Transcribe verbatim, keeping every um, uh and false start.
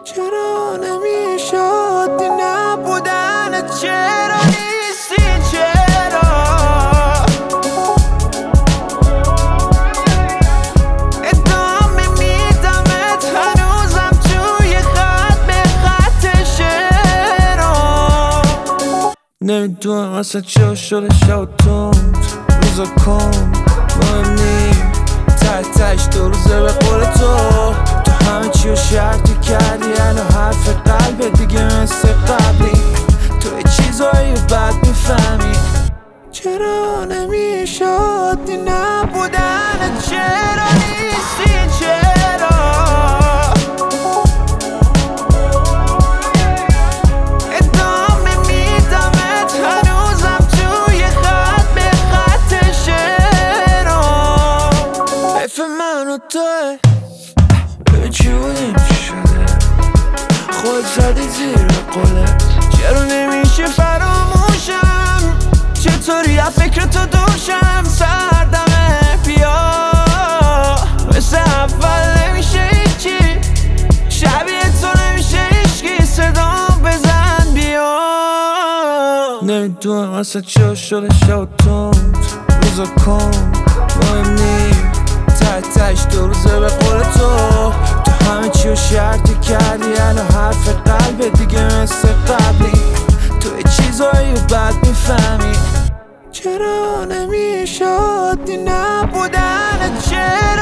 چرا نمیشد دی نبودن؟ چرا نیستی؟ چرا ادامه میدمت هنوزم توی خط به خط شعرام. نمیدونم اصلا چرا شده شب تند روزا کن مهم نیم ته تهش دو روزه به قول تو تو همه چی رو شرطی کردی الان حرف قلبت دیگه مثل قبلی تو یه چیزایی رو بد میفهمی. چرا نمیشد دی نبودن؟ چرا نیستی؟ چرا ادامه میدمت هنوزم توی خط به خط شعرام. حیف من و توه ببین چی بودیم چی شده خود زدی زیر قلت. چرا نمیشه فراموشم؟ چطوری از فکر تو دوشم؟ سردمه بیا مثل اول نمیشه هیچی شبیه تو نمیشه هیچکی صدام بزن بیا. نمیدونم اصلا چرا شده شب تند روزا کن مهم نیم ته تهش دو روزه به قول تو تو همه چی رو شرطی کردی الان حرف قلبت دیگه مثل قبلی تو یه چیزایی رو بد میفهمی. چرا نمیشد دی نبودن؟ چرا